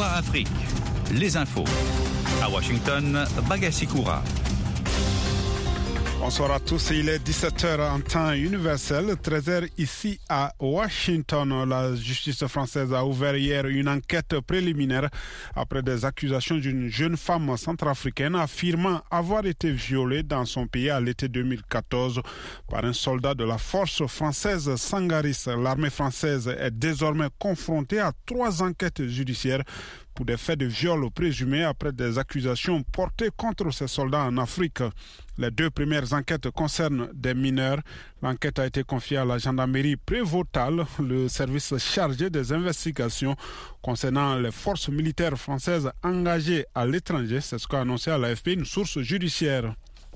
VOA Afrique, les infos. À Washington, Bagassi Koura. Bonsoir à tous, il est 17h en temps universel, 13h ici à Washington. La justice française a ouvert hier une enquête préliminaire après des accusations d'une jeune femme centrafricaine affirmant avoir été violée dans son pays à l'été 2014 par un soldat de la force française Sangaris. L'armée française est désormais confrontée à 3 enquêtes judiciaires pour des faits de viol présumés après des accusations portées contre ces soldats en Afrique. Les 2 premières enquêtes concernent des mineurs. L'enquête a été confiée à la gendarmerie prévôtale, le service chargé des investigations concernant les forces militaires françaises engagées à l'étranger. C'est ce qu'a annoncé à l'AFP une source judiciaire.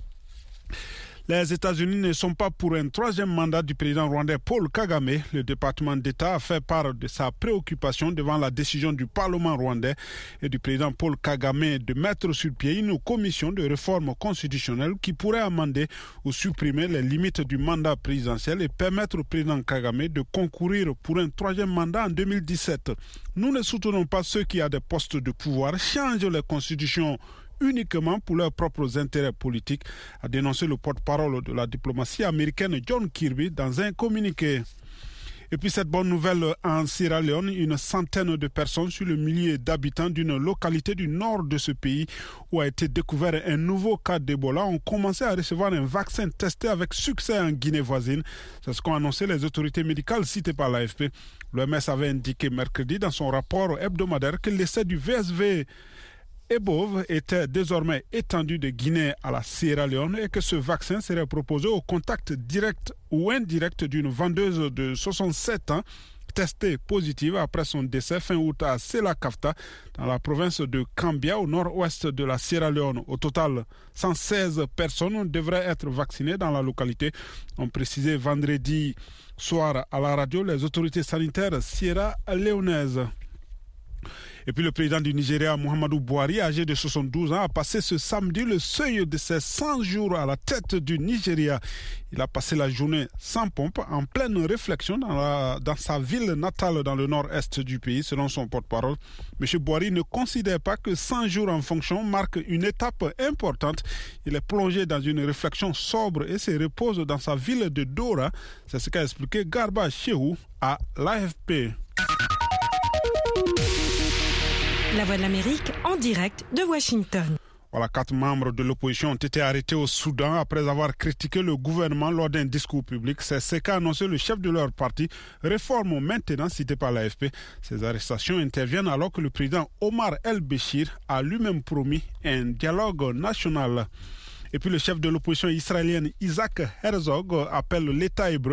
Les États-Unis ne sont pas pour un 3e mandat du président rwandais Paul Kagame. Le département d'État a fait part de sa préoccupation devant la décision du Parlement rwandais et du président Paul Kagame de mettre sur pied une commission de réforme constitutionnelle qui pourrait amender ou supprimer les limites du mandat présidentiel et permettre au président Kagame de concourir pour un 3e mandat en 2017. Nous ne soutenons pas ceux qui, à des postes de pouvoir, changent les constitutions uniquement pour leurs propres intérêts politiques, a dénoncé le porte-parole de la diplomatie américaine John Kirby dans un communiqué. Et puis cette bonne nouvelle en Sierra Leone, une centaine de personnes sur le millier d'habitants d'une localité du nord de ce pays où a été découvert un nouveau cas d'Ebola ont commencé à recevoir un vaccin testé avec succès en Guinée voisine. C'est ce qu'ont annoncé les autorités médicales citées par l'AFP. L'OMS avait indiqué mercredi dans son rapport hebdomadaire que l'essai du VSV Ebov était désormais étendu de Guinée à la Sierra Leone et que ce vaccin serait proposé au contact direct ou indirect d'une vendeuse de 67 ans testée positive après son décès fin août à Selakafta dans la province de Kambia au nord-ouest de la Sierra Leone. Au total, 116 personnes devraient être vaccinées dans la localité, ont précisé vendredi soir à la radio les autorités sanitaires sierra-léonaises. Et puis le président du Nigeria, Muhammadu Buhari, âgé de 72 ans, a passé ce samedi le seuil de ses 100 jours à la tête du Nigeria. Il a passé la journée sans pompe, en pleine réflexion dans sa ville natale dans le nord-est du pays, selon son porte-parole. M. Buhari ne considère pas que 100 jours en fonction marquent une étape importante. Il est plongé dans une réflexion sobre et se repose dans sa ville de Dora. C'est ce qu'a expliqué Garba Shehu à l'AFP. La Voix de l'Amérique en direct de Washington. Voilà, 4 membres de l'opposition ont été arrêtés au Soudan après avoir critiqué le gouvernement lors d'un discours public. C'est ce qu'a annoncé le chef de leur parti, Réforme Maintenant, cité par l'AFP. Ces arrestations interviennent alors que le président Omar El-Béchir a lui-même promis un dialogue national. Et puis le chef de l'opposition israélienne, Isaac Herzog, appelle l'État hébreu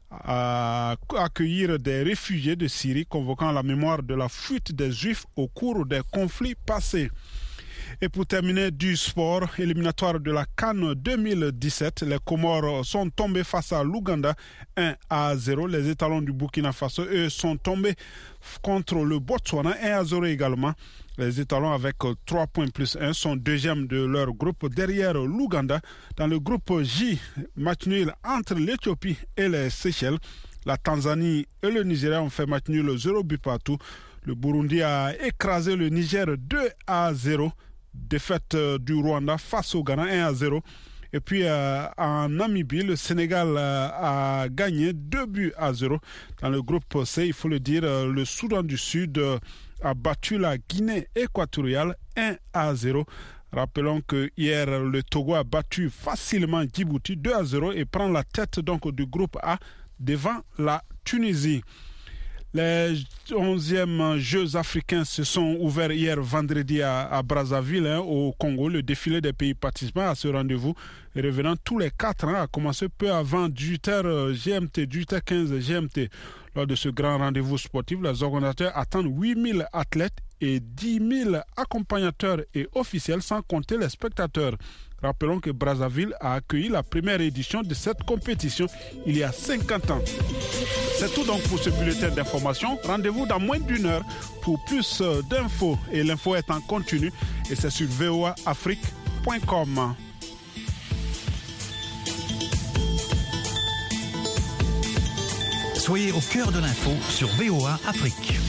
à accueillir des réfugiés de Syrie, convoquant la mémoire de la fuite des Juifs au cours des conflits passés. Et pour terminer, du sport, éliminatoire de la CAN 2017, les Comores sont tombés face à l'Ouganda 1-0. Les étalons du Burkina Faso, eux, sont tombés contre le Botswana 1-0 également. Les étalons avec 3 points plus 1 sont 2e de leur groupe derrière l'Ouganda. Dans le groupe J, match nul entre l'Éthiopie et les Seychelles. La Tanzanie et le Nigeria ont fait match nul 0 but partout. Le Burundi a écrasé le Niger 2-0. Défaite du Rwanda face au Ghana 1-0. Et puis en Namibie, le Sénégal a gagné 2-0. Dans le groupe C, il faut le dire, le Soudan du Sud a battu la Guinée équatoriale 1-0. Rappelons que hier, le Togo a battu facilement Djibouti 2-0 et prend la tête donc du groupe A devant la Tunisie. Les 11e Jeux africains se sont ouverts hier vendredi à Brazzaville, au Congo. Le défilé des pays participants à ce rendez-vous, revenant tous les 4 ans, a commencé peu avant 18h GMT, 18h15 GMT. Lors de ce grand rendez-vous sportif, les organisateurs attendent 8000 athlètes et 10 000 accompagnateurs et officiels, sans compter les spectateurs. Rappelons que Brazzaville a accueilli la première édition de cette compétition il y a 50 ans. C'est tout donc pour ce bulletin d'information. Rendez-vous dans moins d'1 heure pour plus d'infos. Et l'info est en continu et c'est sur voaafrique.com. Soyez au cœur de l'info sur VOA Afrique.